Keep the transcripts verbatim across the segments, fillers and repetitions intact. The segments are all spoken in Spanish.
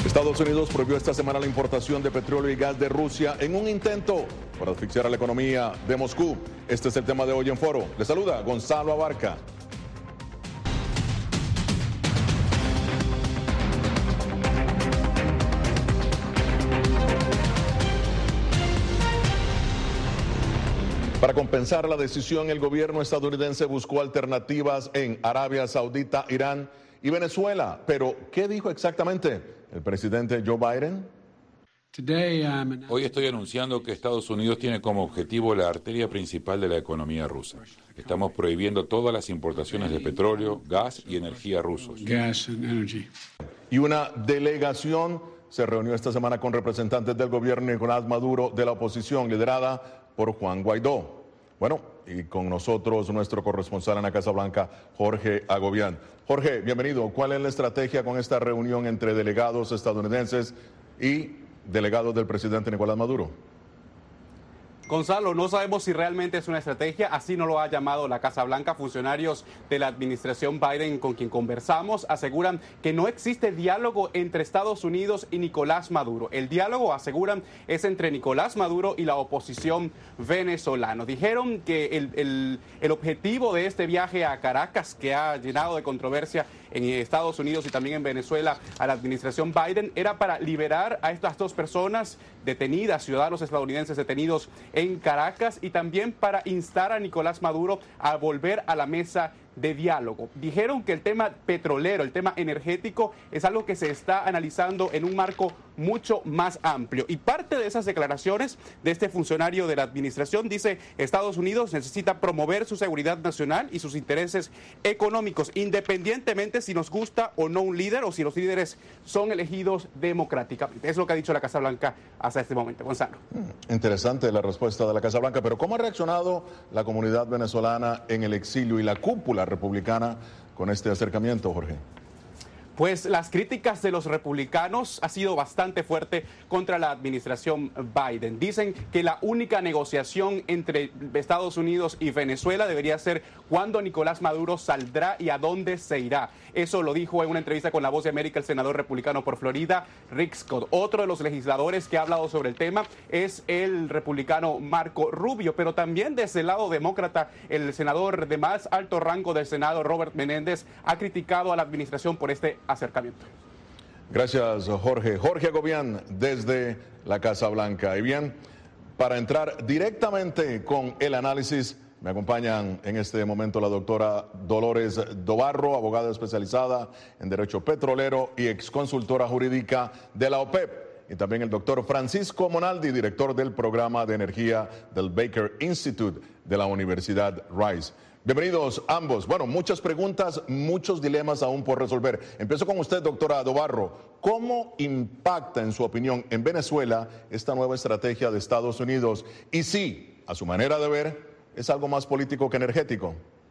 Estados Unidos prohibió esta semana la importación de petróleo y gas de Rusia en un intento por asfixiar a la economía de Moscú. Este es el tema de hoy en Foro. Les saluda Gonzalo Abarca. Para compensar la decisión, el gobierno estadounidense buscó alternativas en Arabia Saudita, Irán y Venezuela. Pero, ¿qué dijo exactamente el presidente Joe Biden? Hoy estoy anunciando que Estados Unidos tiene como objetivo la arteria principal de la economía rusa. Estamos prohibiendo todas las importaciones de petróleo, gas y energía rusos. Y una delegación se reunió esta semana con representantes del gobierno Nicolás Maduro de la oposición, liderada por Juan Guaidó. Bueno, y con nosotros nuestro corresponsal en la Casa Blanca, Jorge Agobián. Jorge, bienvenido. ¿Cuál es la estrategia con esta reunión entre delegados estadounidenses y delegados del presidente Nicolás Maduro? Gonzalo, no sabemos si realmente es una estrategia, así no lo ha llamado la Casa Blanca. Funcionarios de la administración Biden con quien conversamos aseguran que no existe diálogo entre Estados Unidos y Nicolás Maduro. El diálogo, aseguran, es entre Nicolás Maduro y la oposición venezolana. Dijeron que el, el, el objetivo de este viaje a Caracas, que ha llenado de controversia en Estados Unidos y también en Venezuela a la administración Biden, era para liberar a estas dos personas detenidas, ciudadanos estadounidenses detenidos en Caracas, y también para instar a Nicolás Maduro a volver a la mesa de diálogo. Dijeron que el tema petrolero, el tema energético, es algo que se está analizando en un marco mucho más amplio. Y parte de esas declaraciones de este funcionario de la administración dice: Estados Unidos necesita promover su seguridad nacional y sus intereses económicos, independientemente si nos gusta o no un líder o si los líderes son elegidos democráticamente. Es lo que ha dicho la Casa Blanca hasta este momento. Gonzalo. Interesante la respuesta de la Casa Blanca, pero ¿cómo ha reaccionado la comunidad venezolana en el exilio y la cúpula republicana con este acercamiento, Jorge? Pues las críticas de los republicanos ha sido bastante fuerte contra la administración Biden. Dicen que la única negociación entre Estados Unidos y Venezuela debería ser cuándo Nicolás Maduro saldrá y a dónde se irá. Eso lo dijo en una entrevista con La Voz de América el senador republicano por Florida, Rick Scott. Otro de los legisladores que ha hablado sobre el tema es el republicano Marco Rubio, pero también desde el lado demócrata, el senador de más alto rango del Senado, Robert Menéndez, ha criticado a la administración por este acercamiento. Gracias, Jorge. Jorge Agobián, desde la Casa Blanca. Y bien, para entrar directamente con el análisis, me acompañan en este momento la doctora Dolores Dobarro, abogada especializada en Derecho Petrolero y exconsultora jurídica de la OPEP. Y también el doctor Francisco Monaldi, director del programa de energía del Baker Institute de la Universidad Rice. Bienvenidos ambos. Bueno, muchas preguntas, muchos dilemas aún por resolver. Empiezo con usted, doctora Dobarro. ¿Cómo impacta, en su opinión, en Venezuela esta nueva estrategia de Estados Unidos? Y si, a su manera de ver, es algo más político que energético.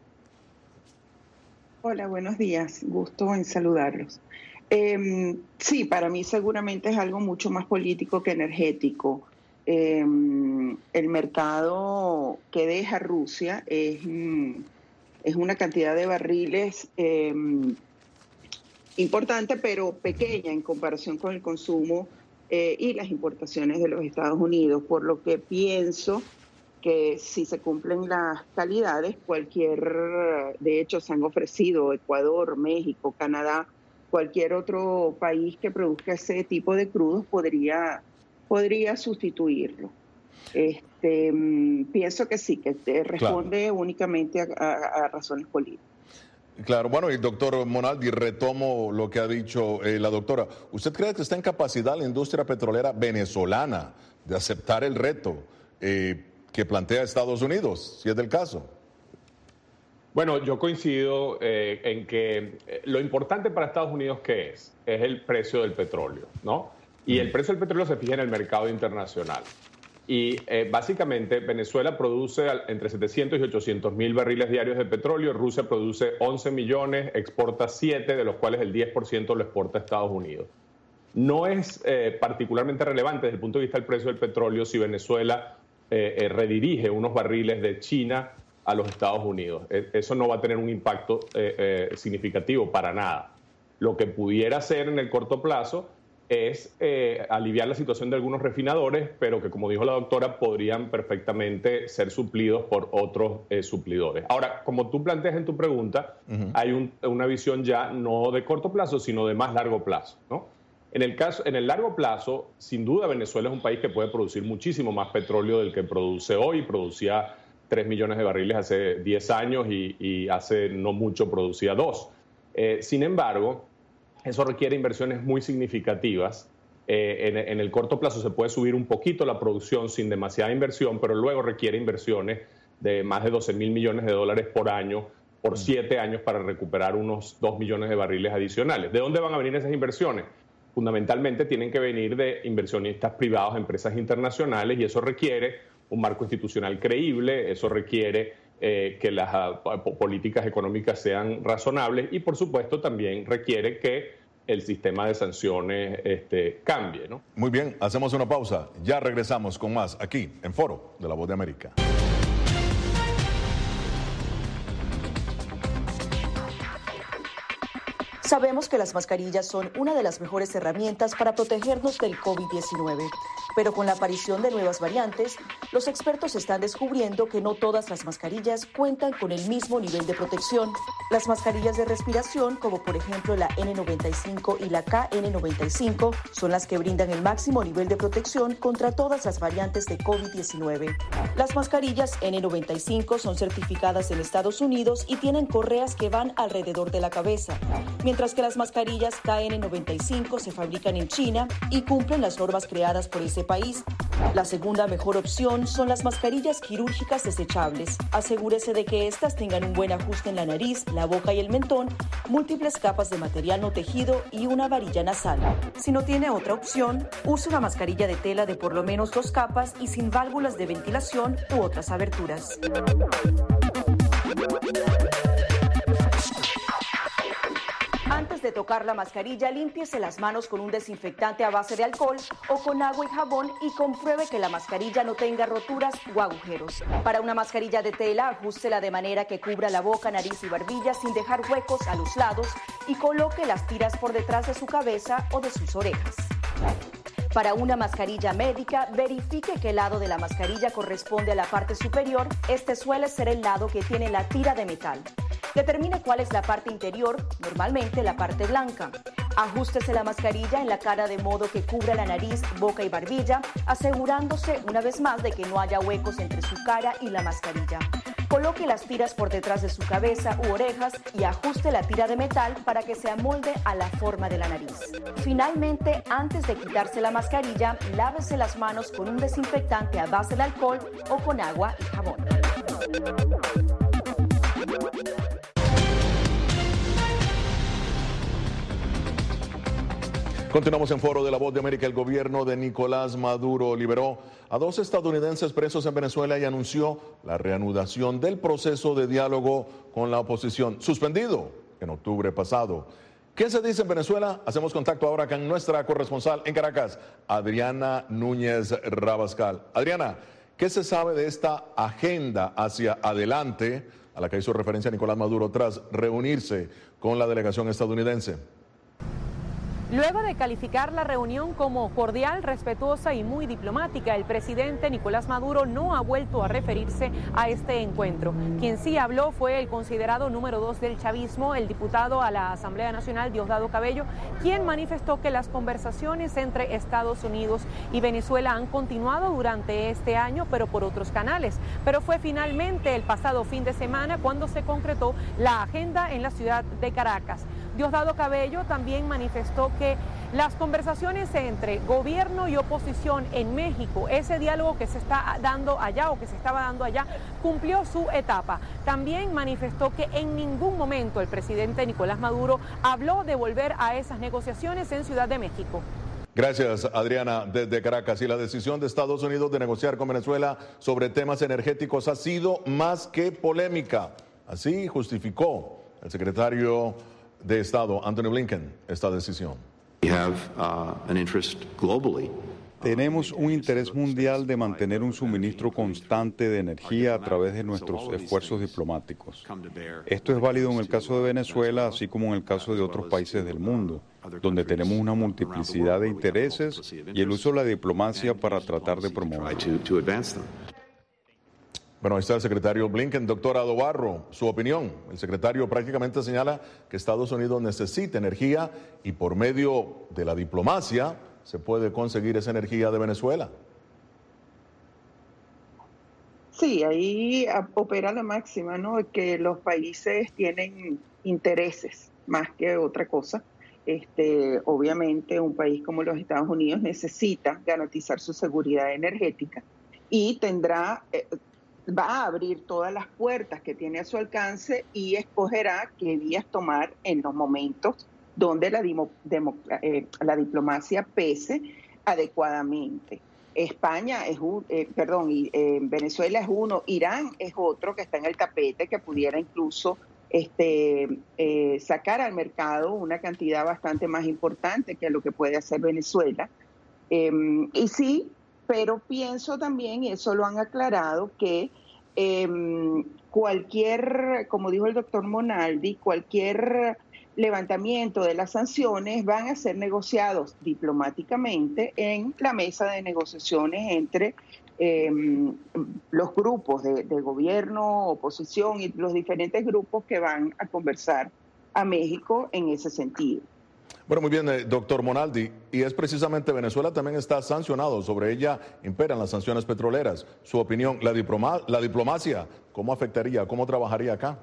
Hola, buenos días. Gusto en saludarlos. Eh, sí, para mí seguramente es algo mucho más político que energético. Eh, el mercado que deja Rusia es, es una cantidad de barriles eh, importante, pero pequeña en comparación con el consumo eh, y las importaciones de los Estados Unidos, por lo que pienso que si se cumplen las calidades, cualquier, de hecho se han ofrecido Ecuador, México, Canadá, cualquier otro país que produzca ese tipo de crudos podría... podría sustituirlo. Este, pienso que sí, que te responde claro. únicamente a, a, a razones políticas. Claro, bueno, y doctor Monaldi, retomo lo que ha dicho eh, la doctora. ¿Usted cree que está en capacidad la industria petrolera venezolana de aceptar el reto eh, que plantea Estados Unidos, si es del caso? Bueno, yo coincido eh, en que eh, lo importante para Estados Unidos, ¿qué es? Es el precio del petróleo, ¿no? Y el precio del petróleo se fija en el mercado internacional. Y eh, básicamente Venezuela produce entre setecientos y ochocientos mil barriles diarios de petróleo, Rusia produce once millones, exporta siete, de los cuales el diez por ciento lo exporta a Estados Unidos. No es eh, particularmente relevante desde el punto de vista del precio del petróleo si Venezuela eh, eh, redirige unos barriles de China a los Estados Unidos. Eh, eso no va a tener un impacto eh, eh, significativo para nada. Lo que pudiera ser en el corto plazo es eh, aliviar la situación de algunos refinadores, pero que, como dijo la doctora, podrían perfectamente ser suplidos por otros eh, suplidores. Ahora, como tú planteas en tu pregunta, uh-huh. hay un, una visión ya no de corto plazo, sino de más largo plazo, ¿no? En el caso, en el largo plazo, sin duda Venezuela es un país que puede producir muchísimo más petróleo del que produce hoy. Producía tres millones de barriles hace diez años y, y hace no mucho producía dos. Eh, sin embargo, eso requiere inversiones muy significativas. Eh, en, en el corto plazo se puede subir un poquito la producción sin demasiada inversión, pero luego requiere inversiones de más de doce mil millones de dólares por año, por siete años, para recuperar unos dos millones de barriles adicionales. ¿De dónde van a venir esas inversiones? Fundamentalmente tienen que venir de inversionistas privados, empresas internacionales, y eso requiere un marco institucional creíble, eso requiere Eh, que las uh, políticas económicas sean razonables y, por supuesto, también requiere que el sistema de sanciones este, cambie, ¿no? Muy bien, hacemos una pausa. Ya regresamos con más aquí en Foro de La Voz de América. Sabemos que las mascarillas son una de las mejores herramientas para protegernos del COVID diecinueve, pero con la aparición de nuevas variantes, los expertos están descubriendo que no todas las mascarillas cuentan con el mismo nivel de protección. Las mascarillas de respiración, como por ejemplo la ene noventa y cinco y la ka ene noventa y cinco, son las que brindan el máximo nivel de protección contra todas las variantes de COVID diecinueve. Las mascarillas ene noventa y cinco son certificadas en Estados Unidos y tienen correas que van alrededor de la cabeza, mientras que las mascarillas ka ene noventa y cinco se fabrican en China y cumplen las normas creadas por ese país. La segunda mejor opción son las mascarillas quirúrgicas desechables. Asegúrese de que estas tengan un buen ajuste en la nariz, la boca y el mentón, múltiples capas de material no tejido y una varilla nasal. Si no tiene otra opción, use una mascarilla de tela de por lo menos dos capas y sin válvulas de ventilación u otras aberturas. Antes de tocar la mascarilla, límpiese las manos con un desinfectante a base de alcohol o con agua y jabón y compruebe que la mascarilla no tenga roturas o agujeros. Para una mascarilla de tela, ajústela de manera que cubra la boca, nariz y barbilla sin dejar huecos a los lados y coloque las tiras por detrás de su cabeza o de sus orejas. Para una mascarilla médica, verifique que el lado de la mascarilla corresponde a la parte superior. Este suele ser el lado que tiene la tira de metal. Determine cuál es la parte interior, normalmente la parte blanca. Ajústese la mascarilla en la cara de modo que cubra la nariz, boca y barbilla, asegurándose una vez más de que no haya huecos entre su cara y la mascarilla. Coloque las tiras por detrás de su cabeza u orejas y ajuste la tira de metal para que se amolde a la forma de la nariz. Finalmente, antes de quitarse la mascarilla, lávese las manos con un desinfectante a base de alcohol o con agua y jabón. Continuamos en Foro de La Voz de América. El gobierno de Nicolás Maduro liberó a dos estadounidenses presos en Venezuela y anunció la reanudación del proceso de diálogo con la oposición, suspendido en octubre pasado. ¿Qué se dice en Venezuela? Hacemos contacto ahora con nuestra corresponsal en Caracas, Adriana Núñez Rabascal. Adriana, ¿qué se sabe de esta agenda hacia adelante a la que hizo referencia Nicolás Maduro tras reunirse con la delegación estadounidense? Luego de calificar la reunión como cordial, respetuosa y muy diplomática, el presidente Nicolás Maduro no ha vuelto a referirse a este encuentro. Quien sí habló fue el considerado número dos del chavismo, el diputado a la Asamblea Nacional, Diosdado Cabello, quien manifestó que las conversaciones entre Estados Unidos y Venezuela han continuado durante este año, pero por otros canales. Pero fue finalmente el pasado fin de semana cuando se concretó la agenda en la ciudad de Caracas. Diosdado Cabello también manifestó que las conversaciones entre gobierno y oposición en México, ese diálogo que se está dando allá o que se estaba dando allá, cumplió su etapa. También manifestó que en ningún momento el presidente Nicolás Maduro habló de volver a esas negociaciones en Ciudad de México. Gracias, Adriana, desde Caracas. Y la decisión de Estados Unidos de negociar con Venezuela sobre temas energéticos ha sido más que polémica. Así justificó el secretario de Estado, Anthony Blinken, esta decisión. We have uh, an interest globally Tenemos un interés mundial de mantener un suministro constante de energía a través de nuestros esfuerzos diplomáticos. Esto es válido en el caso de Venezuela, así como en el caso de otros países del mundo, donde tenemos una multiplicidad de intereses y el uso de la diplomacia para tratar de promoverlo. Bueno, ahí está el secretario Blinken. Doctor Adobarro, su opinión. El secretario prácticamente señala que Estados Unidos necesita energía y por medio de la diplomacia se puede conseguir esa energía de Venezuela. Sí, ahí opera la máxima, ¿no? Que los países tienen intereses más que otra cosa. Este, obviamente, un país como los Estados Unidos necesita garantizar su seguridad energética y tendrá, eh, va a abrir todas las puertas que tiene a su alcance y escogerá qué vías tomar en los momentos donde la, dimo, demo, eh, la diplomacia pese adecuadamente. España es un, eh, perdón, eh, Venezuela es uno, Irán es otro que está en el tapete, que pudiera incluso este, eh, sacar al mercado una cantidad bastante más importante que lo que puede hacer Venezuela. Eh, y sí, pero pienso también, y eso lo han aclarado, que eh, cualquier, como dijo el doctor Monaldi, cualquier levantamiento de las sanciones van a ser negociados diplomáticamente en la mesa de negociaciones entre eh, los grupos de, de gobierno, oposición y los diferentes grupos que van a conversar a México en ese sentido. Bueno, muy bien, eh, doctor Monaldi, y es precisamente Venezuela también está sancionado, sobre ella imperan las sanciones petroleras. Su opinión, la, diploma, la diplomacia, ¿cómo afectaría, cómo trabajaría acá?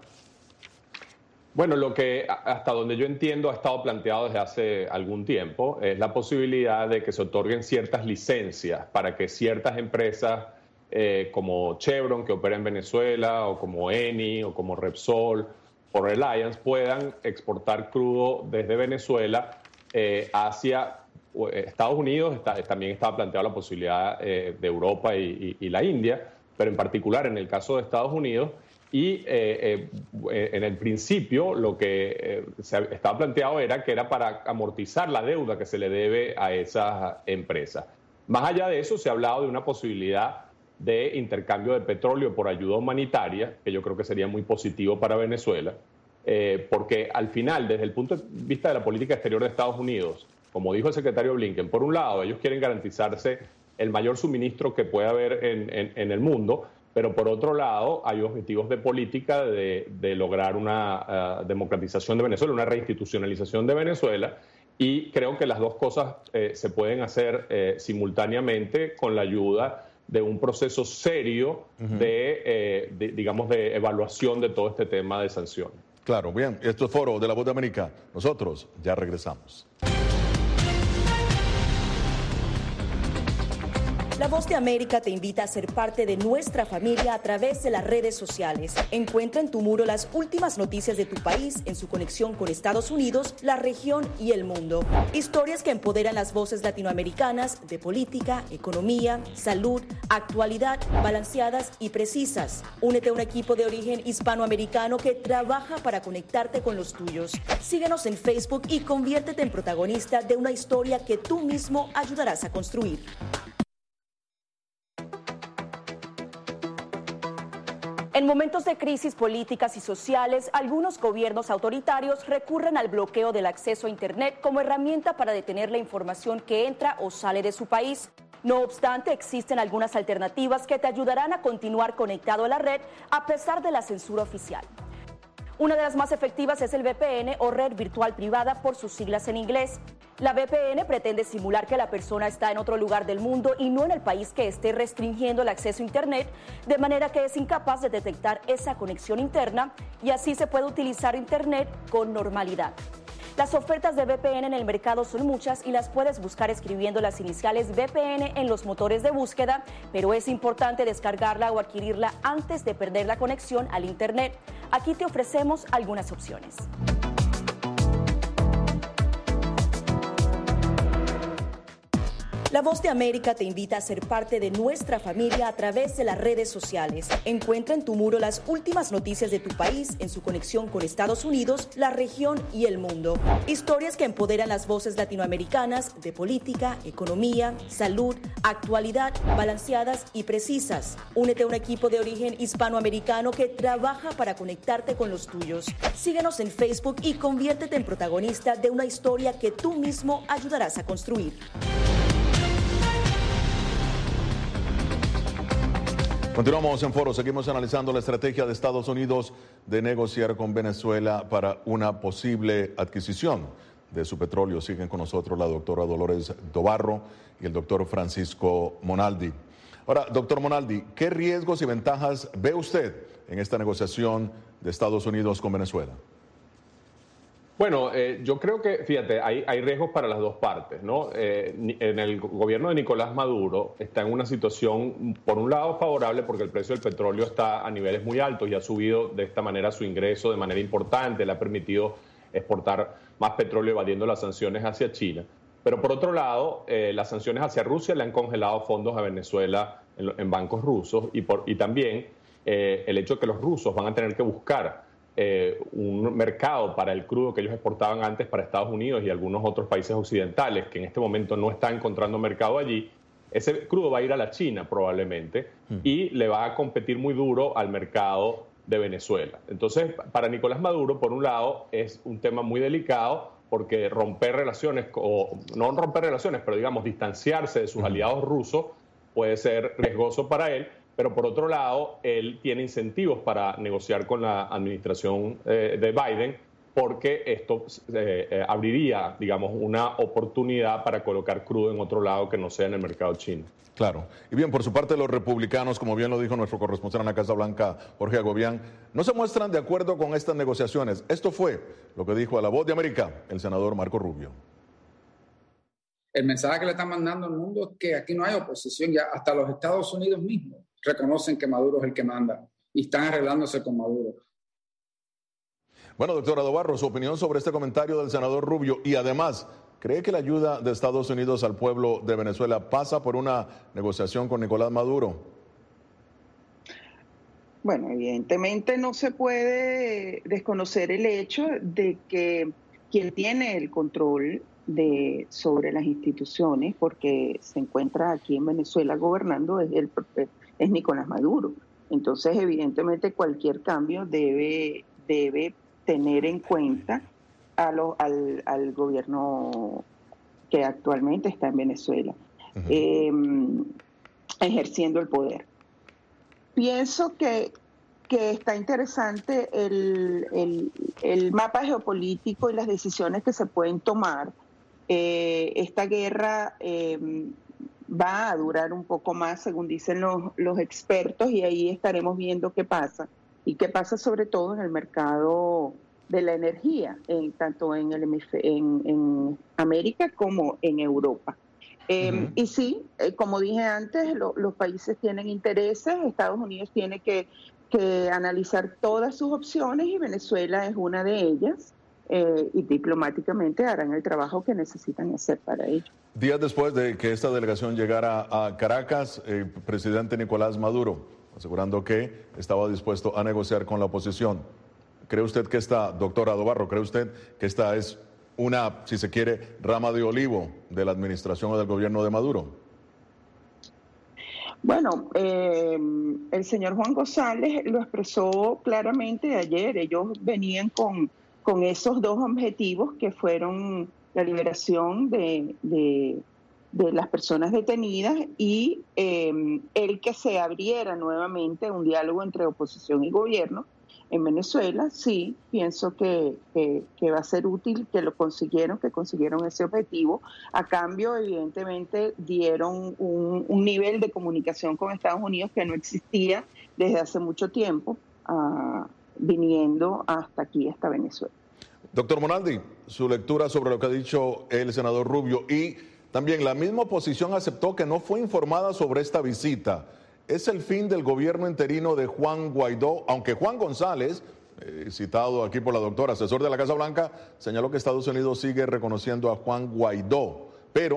Bueno, lo que hasta donde yo entiendo ha estado planteado desde hace algún tiempo es la posibilidad de que se otorguen ciertas licencias para que ciertas empresas eh, como Chevron, que opera en Venezuela, o como Eni, o como Repsol, o Reliance, puedan exportar crudo desde Venezuela eh, hacia Estados Unidos. Está, también estaba planteada la posibilidad eh, de Europa y, y, y la India, pero en particular en el caso de Estados Unidos. Y eh, eh, en el principio lo que eh, se estaba planteado era que era para amortizar la deuda que se le debe a esas empresas. Más allá de eso, se ha hablado de una posibilidad de intercambio de petróleo por ayuda humanitaria, que yo creo que sería muy positivo para Venezuela, eh, porque al final, desde el punto de vista de la política exterior de Estados Unidos, como dijo el secretario Blinken, por un lado, ellos quieren garantizarse el mayor suministro que pueda haber en, en, en el mundo, pero por otro lado hay objetivos de política de, de lograr una uh, democratización de Venezuela, una reinstitucionalización de Venezuela, y creo que las dos cosas eh, se pueden hacer eh, simultáneamente con la ayuda de un proceso serio uh-huh. de, eh, de, digamos, de evaluación de todo este tema de sanciones. Claro, bien, esto es Foro de la Voz de América. Nosotros ya regresamos. La Voz de América te invita a ser parte de nuestra familia a través de las redes sociales. Encuentra en tu muro las últimas noticias de tu país en su conexión con Estados Unidos, la región y el mundo. Historias que empoderan las voces latinoamericanas de política, economía, salud, actualidad, balanceadas y precisas. Únete a un equipo de origen hispanoamericano que trabaja para conectarte con los tuyos. Síguenos en Facebook y conviértete en protagonista de una historia que tú mismo ayudarás a construir. En momentos de crisis políticas y sociales, algunos gobiernos autoritarios recurren al bloqueo del acceso a Internet como herramienta para detener la información que entra o sale de su país. No obstante, existen algunas alternativas que te ayudarán a continuar conectado a la red a pesar de la censura oficial. Una de las más efectivas es el V P N o red virtual privada por sus siglas en inglés. La V P N pretende simular que la persona está en otro lugar del mundo y no en el país que esté restringiendo el acceso a Internet, de manera que es incapaz de detectar esa conexión interna y así se puede utilizar Internet con normalidad. Las ofertas de V P N en el mercado son muchas y las puedes buscar escribiendo las iniciales V P N en los motores de búsqueda, pero es importante descargarla o adquirirla antes de perder la conexión al Internet. Aquí te ofrecemos algunas opciones. La La Voz de América te invita a ser parte de nuestra familia a través de las redes sociales. Encuentra en tu muro las últimas noticias de tu país en su conexión con Estados Unidos, la región y el mundo. Historias que empoderan las voces latinoamericanas de política, economía, salud, actualidad, balanceadas y precisas. Únete a un equipo de origen hispanoamericano que trabaja para conectarte con los tuyos. Síguenos en Facebook y conviértete en protagonista de una historia que tú mismo ayudarás a construir. Continuamos en Foro, seguimos analizando la estrategia de Estados Unidos de negociar con Venezuela para una posible adquisición de su petróleo. Siguen con nosotros la doctora Dolores Dobarro y el doctor Francisco Monaldi. Ahora, doctor Monaldi, ¿qué riesgos y ventajas ve usted en esta negociación de Estados Unidos con Venezuela? Bueno, eh, yo creo que, fíjate, hay, hay riesgos para las dos partes, ¿no? Eh, en el gobierno de Nicolás Maduro está en una situación, por un lado, favorable porque el precio del petróleo está a niveles muy altos y ha subido de esta manera su ingreso de manera importante, le ha permitido exportar más petróleo evadiendo las sanciones hacia China. Pero por otro lado, eh, las sanciones hacia Rusia le han congelado fondos a Venezuela en, en bancos rusos y, por, y también eh, el hecho de que los rusos van a tener que buscar Eh, un mercado para el crudo que ellos exportaban antes para Estados Unidos y algunos otros países occidentales que en este momento no están encontrando mercado allí, ese crudo va a ir a la China probablemente mm. y le va a competir muy duro al mercado de Venezuela. Entonces, para Nicolás Maduro, por un lado, es un tema muy delicado porque romper relaciones, o no romper relaciones, pero digamos distanciarse de sus mm. aliados rusos puede ser riesgoso para él. Pero por otro lado, él tiene incentivos para negociar con la administración eh, de Biden porque esto eh, eh, abriría, digamos, una oportunidad para colocar crudo en otro lado que no sea en el mercado chino. Claro. Y bien, por su parte, los republicanos, como bien lo dijo nuestro corresponsal en la Casa Blanca, Jorge Agobián, no se muestran de acuerdo con estas negociaciones. Esto fue lo que dijo a La Voz de América el senador Marco Rubio. El mensaje que le están mandando al mundo es que aquí no hay oposición, ya hasta los Estados Unidos mismos reconocen que Maduro es el que manda y están arreglándose con Maduro. Bueno, doctora Dobarro, su opinión sobre este comentario del senador Rubio y además, ¿cree que la ayuda de Estados Unidos al pueblo de Venezuela pasa por una negociación con Nicolás Maduro? Bueno, evidentemente no se puede desconocer el hecho de que quien tiene el control de sobre las instituciones, porque se encuentra aquí en Venezuela gobernando, es el es Nicolás Maduro. Entonces, evidentemente, cualquier cambio debe, debe tener en cuenta a lo, al, al gobierno que actualmente está en Venezuela, uh-huh. eh, ejerciendo el poder. Pienso que, que está interesante el, el, el mapa geopolítico y las decisiones que se pueden tomar. Eh, esta guerra eh, va a durar un poco más, según dicen los, los expertos, y ahí estaremos viendo qué pasa. Y qué pasa sobre todo en el mercado de la energía, en, tanto en, el, en, en América como en Europa. Eh, uh-huh. Y sí, eh, como dije antes, lo, los países tienen intereses, Estados Unidos tiene que, que analizar todas sus opciones y Venezuela es una de ellas. Eh, y diplomáticamente harán el trabajo que necesitan hacer para ello. Días después de que esta delegación llegara a Caracas, el presidente Nicolás Maduro, asegurando que estaba dispuesto a negociar con la oposición. ¿Cree usted que esta, doctora Dobarro, cree usted que esta es una, si se quiere, rama de olivo de la administración o del gobierno de Maduro? Bueno, eh, el señor Juan González lo expresó claramente ayer. Ellos venían con... con esos dos objetivos que fueron la liberación de, de, de las personas detenidas y eh, el que se abriera nuevamente un diálogo entre oposición y gobierno en Venezuela. Sí, pienso que, que, que va a ser útil, que lo consiguieron, que consiguieron ese objetivo. A cambio, evidentemente, dieron un, un nivel de comunicación con Estados Unidos que no existía desde hace mucho tiempo. Uh, viniendo hasta aquí, hasta Venezuela. Doctor Monaldi, su lectura sobre lo que ha dicho el senador Rubio y también la misma oposición aceptó que no fue informada sobre esta visita. ¿Es el fin del gobierno interino de Juan Guaidó? Aunque Juan González, eh, citado aquí por la doctora, asesor de la Casa Blanca, señaló que Estados Unidos sigue reconociendo a Juan Guaidó, pero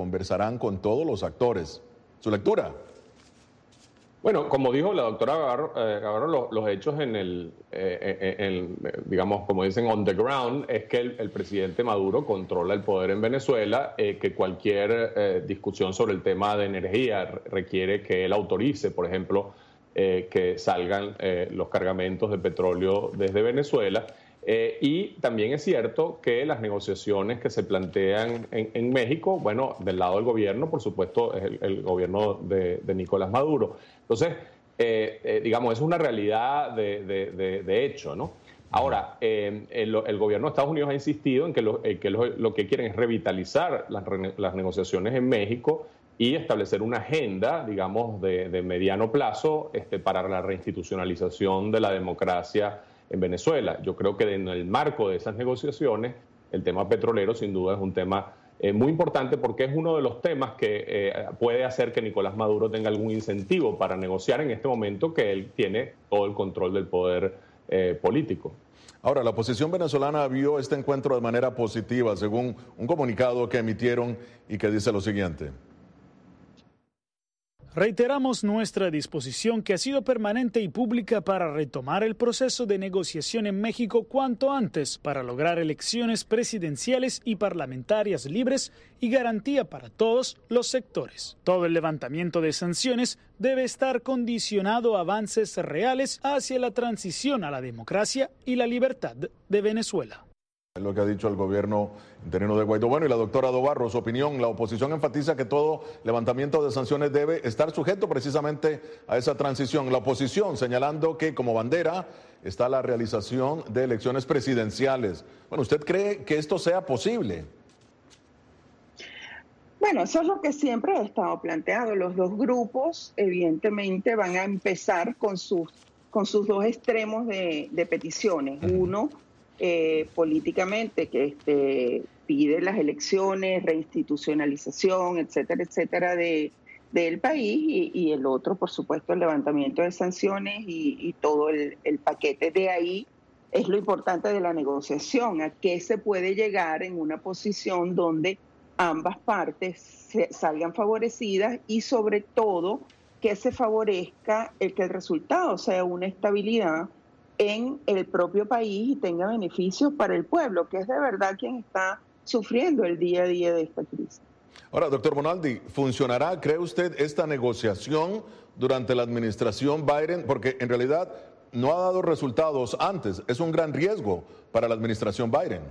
conversarán con todos los actores. ¿Su lectura? Bueno, como dijo la doctora Gavarro, eh, Gavarro los, los hechos en el, eh, en, en, digamos, como dicen, on the ground, es que el, el presidente Maduro controla el poder en Venezuela, eh, que cualquier eh, discusión sobre el tema de energía requiere que él autorice, por ejemplo, eh, que salgan eh, los cargamentos de petróleo desde Venezuela. Eh, y también es cierto que las negociaciones que se plantean en, en México, bueno, del lado del gobierno, por supuesto, es el, el gobierno de, de Nicolás Maduro. Entonces, eh, eh, digamos, es una realidad de, de, de, de hecho, ¿no? Ahora, eh, el, el gobierno de Estados Unidos ha insistido en que lo, eh, que lo, lo que quieren es revitalizar las, las negociaciones en México y establecer una agenda, digamos, de, de mediano plazo este, para la reinstitucionalización de la democracia en Venezuela. Yo creo que en el marco de esas negociaciones, el tema petrolero sin duda es un tema eh, muy importante porque es uno de los temas que eh, puede hacer que Nicolás Maduro tenga algún incentivo para negociar en este momento que él tiene todo el control del poder eh, político. Ahora, la oposición venezolana vio este encuentro de manera positiva, según un comunicado que emitieron y que dice lo siguiente. Reiteramos nuestra disposición, que ha sido permanente y pública, para retomar el proceso de negociación en México cuanto antes para lograr elecciones presidenciales y parlamentarias libres y garantía para todos los sectores. Todo el levantamiento de sanciones debe estar condicionado a avances reales hacia la transición a la democracia y la libertad de Venezuela. Es lo que ha dicho el gobierno interino de Guaidó. Bueno, y la doctora Dobarro, su opinión. La oposición enfatiza que todo levantamiento de sanciones debe estar sujeto precisamente a esa transición. La oposición señalando que como bandera está la realización de elecciones presidenciales. Bueno, ¿usted cree que esto sea posible? Bueno, eso es lo que siempre ha estado planteado. Los dos grupos evidentemente van a empezar con sus, con sus dos extremos de, de peticiones. Uno, Eh, políticamente, que este, pide las elecciones, reinstitucionalización, etcétera, etcétera, de, del país, y, y el otro, por supuesto, el levantamiento de sanciones y, y todo el, el paquete. De ahí es lo importante de la negociación, a qué se puede llegar en una posición donde ambas partes se, salgan favorecidas y, sobre todo, que se favorezca el que el resultado sea una estabilidad en el propio país y tenga beneficios para el pueblo, que es de verdad quien está sufriendo el día a día de esta crisis. Ahora, doctor Bonaldi, ¿funcionará, cree usted, esta negociación durante la administración Biden? Porque en realidad no ha dado resultados antes. Es un gran riesgo para la administración Biden.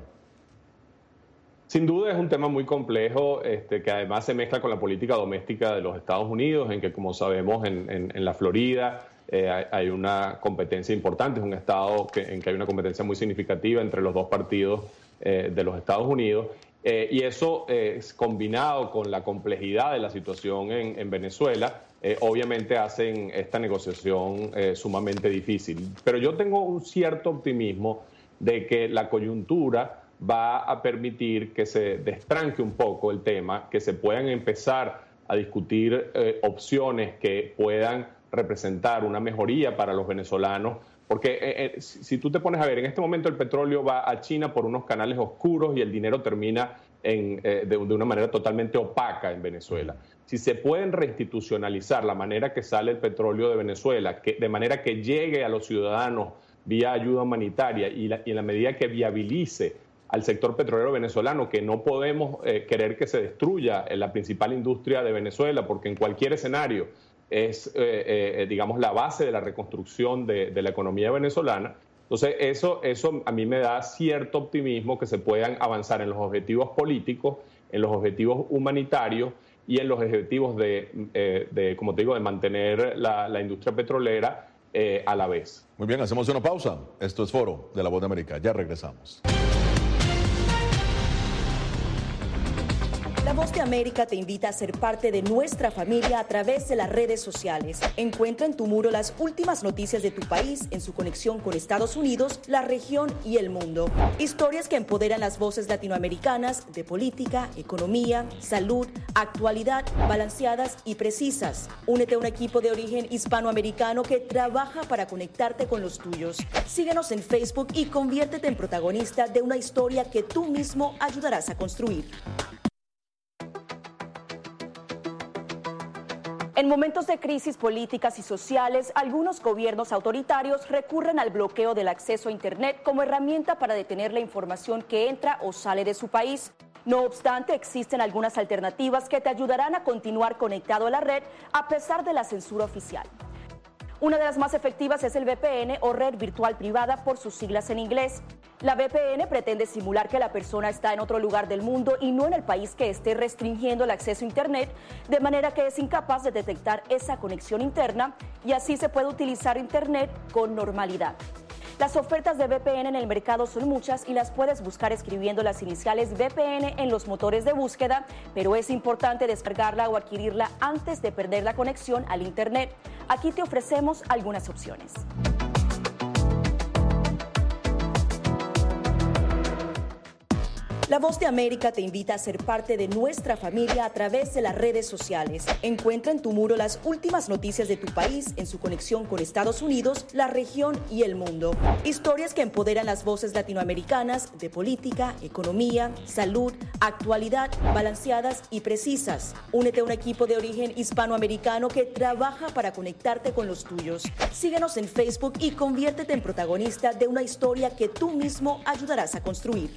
Sin duda es un tema muy complejo, este, que además se mezcla con la política doméstica de los Estados Unidos, en que, como sabemos, en, en, en la Florida eh, hay, hay una competencia importante, es un estado que, en que hay una competencia muy significativa entre los dos partidos eh, de los Estados Unidos. Eh, y eso, eh, combinado con la complejidad de la situación en, en Venezuela, eh, obviamente hacen esta negociación eh, sumamente difícil. Pero yo tengo un cierto optimismo de que la coyuntura va a permitir que se destranque un poco el tema, que se puedan empezar a discutir eh, opciones que puedan representar una mejoría para los venezolanos, porque eh, eh, si tú te pones a ver, en este momento el petróleo va a China por unos canales oscuros y el dinero termina en, eh, de, de una manera totalmente opaca en Venezuela. Si se pueden reinstitucionalizar la manera que sale el petróleo de Venezuela, que, de manera que llegue a los ciudadanos vía ayuda humanitaria y, la, y en la medida que viabilice al sector petrolero venezolano, que no podemos eh, querer que se destruya la principal industria de Venezuela, porque en cualquier escenario es, eh, eh, digamos, la base de la reconstrucción de, de la economía venezolana. Entonces, eso, eso a mí me da cierto optimismo que se puedan avanzar en los objetivos políticos, en los objetivos humanitarios y en los objetivos de, eh, de como te digo, de mantener la, la industria petrolera eh, a la vez. Muy bien, hacemos una pausa. Esto es Foro de La Voz de América. Ya regresamos. La Voz de América te invita a ser parte de nuestra familia a través de las redes sociales. Encuentra en tu muro las últimas noticias de tu país en su conexión con Estados Unidos, la región y el mundo. Historias que empoderan las voces latinoamericanas de política, economía, salud, actualidad, balanceadas y precisas. Únete a un equipo de origen hispanoamericano que trabaja para conectarte con los tuyos. Síguenos en Facebook y conviértete en protagonista de una historia que tú mismo ayudarás a construir. En momentos de crisis políticas y sociales, algunos gobiernos autoritarios recurren al bloqueo del acceso a Internet como herramienta para detener la información que entra o sale de su país. No obstante, existen algunas alternativas que te ayudarán a continuar conectado a la red a pesar de la censura oficial. Una de las más efectivas es el V P N o red virtual privada por sus siglas en inglés. La V P N pretende simular que la persona está en otro lugar del mundo y no en el país que esté restringiendo el acceso a Internet, de manera que es incapaz de detectar esa conexión interna y así se puede utilizar Internet con normalidad. Las ofertas de V P N en el mercado son muchas y las puedes buscar escribiendo las iniciales V P N en los motores de búsqueda, pero es importante descargarla o adquirirla antes de perder la conexión al Internet. Aquí te ofrecemos algunas opciones. La Voz de América te invita a ser parte de nuestra familia a través de las redes sociales. Encuentra en tu muro las últimas noticias de tu país en su conexión con Estados Unidos, la región y el mundo. Historias que empoderan las voces latinoamericanas de política, economía, salud, actualidad, balanceadas y precisas. Únete a un equipo de origen hispanoamericano que trabaja para conectarte con los tuyos. Síguenos en Facebook y conviértete en protagonista de una historia que tú mismo ayudarás a construir.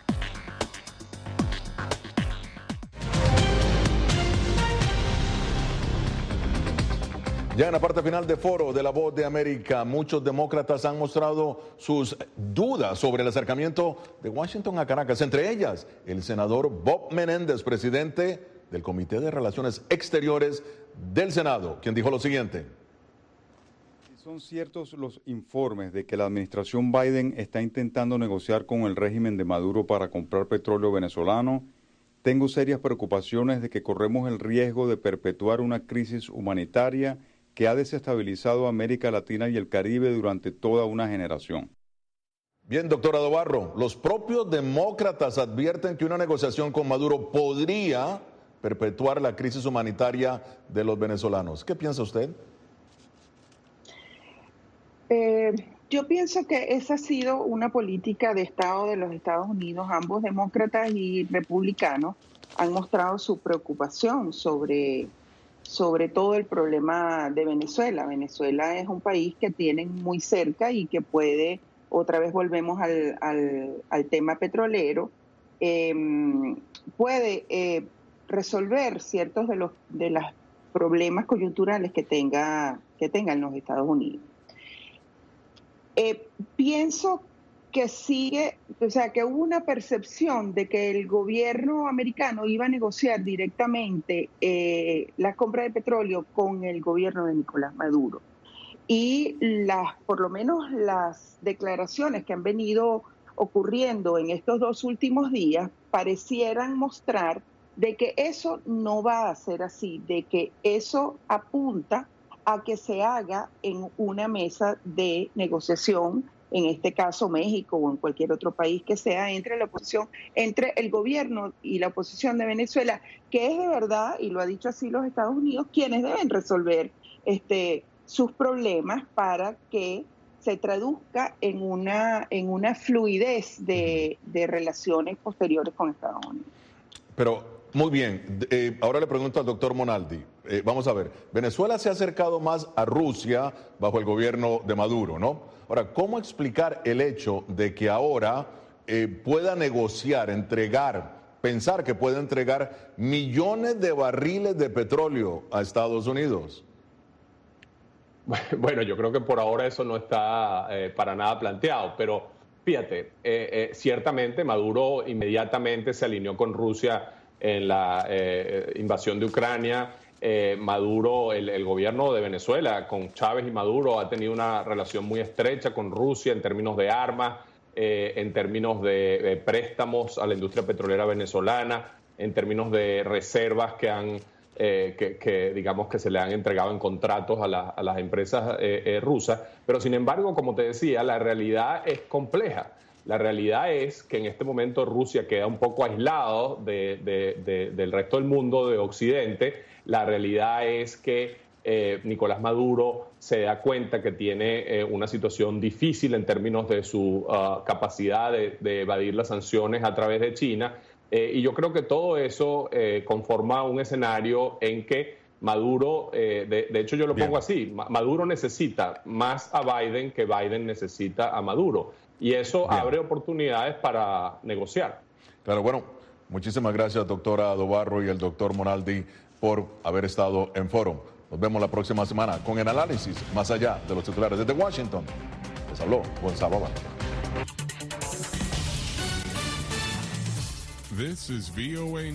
Ya en la parte final de foro de La Voz de América, muchos demócratas han mostrado sus dudas sobre el acercamiento de Washington a Caracas, entre ellas el senador Bob Menéndez, presidente del Comité de Relaciones Exteriores del Senado, quien dijo lo siguiente. Son ciertos los informes de que la administración Biden está intentando negociar con el régimen de Maduro para comprar petróleo venezolano. Tengo serias preocupaciones de que corremos el riesgo de perpetuar una crisis humanitaria que ha desestabilizado a América Latina y el Caribe durante toda una generación. Bien, doctor Adobarro, los propios demócratas advierten que una negociación con Maduro podría perpetuar la crisis humanitaria de los venezolanos. ¿Qué piensa usted? Eh, yo pienso que esa ha sido una política de Estado de los Estados Unidos. Ambos demócratas y republicanos han mostrado su preocupación sobre, sobre todo el problema de Venezuela. Venezuela es un país que tienen muy cerca y que puede, otra vez volvemos al, al, al tema petrolero, eh, puede eh, resolver ciertos de los de los problemas coyunturales que tenga que tengan los Estados Unidos. Eh, pienso que sigue, o sea, que hubo una percepción de que el gobierno americano iba a negociar directamente eh, la compra de petróleo con el gobierno de Nicolás Maduro. Y las, por lo menos las declaraciones que han venido ocurriendo en estos dos últimos días parecieran mostrar de que eso no va a ser así, de que eso apunta a que se haga en una mesa de negociación, en este caso México o en cualquier otro país que sea, entre la oposición, entre el gobierno y la oposición de Venezuela, que es de verdad, y lo ha dicho así los Estados Unidos, quienes deben resolver este, sus problemas para que se traduzca en una, en una fluidez de, de relaciones posteriores con Estados Unidos. Pero, muy bien, eh, ahora le pregunto al doctor Monaldi. Eh, vamos a ver, Venezuela se ha acercado más a Rusia bajo el gobierno de Maduro, ¿no? Ahora, ¿cómo explicar el hecho de que ahora eh, pueda negociar, entregar, pensar que puede entregar millones de barriles de petróleo a Estados Unidos? Bueno, yo creo que por ahora eso no está eh, para nada planteado, pero fíjate, eh, eh, ciertamente Maduro inmediatamente se alineó con Rusia en la eh, invasión de Ucrania. Eh, Maduro, el, el gobierno de Venezuela, con Chávez y Maduro, ha tenido una relación muy estrecha con Rusia en términos de armas, eh, en términos de, de préstamos a la industria petrolera venezolana, en términos de reservas que han, eh, que, que digamos que se le han entregado en contratos a, la, a las empresas eh, eh, rusas. Pero sin embargo, como te decía, la realidad es compleja. La realidad es que en este momento Rusia queda un poco aislado de, de, de, del resto del mundo, de Occidente. La realidad es que eh, Nicolás Maduro se da cuenta que tiene eh, una situación difícil en términos de su uh, capacidad de, de evadir las sanciones a través de China. Eh, y yo creo que todo eso eh, conforma un escenario en que Maduro, eh, de, de hecho yo lo Bien. pongo así, Maduro necesita más a Biden que Biden necesita a Maduro. Y eso Bien. abre oportunidades para negociar. Claro, bueno, muchísimas gracias, doctora Dobarro y el doctor Monaldi, por haber estado en Foro. Nos vemos la próxima semana con el análisis más allá de los titulares. Desde Washington, les habló Gonzalo Abad. This is V O A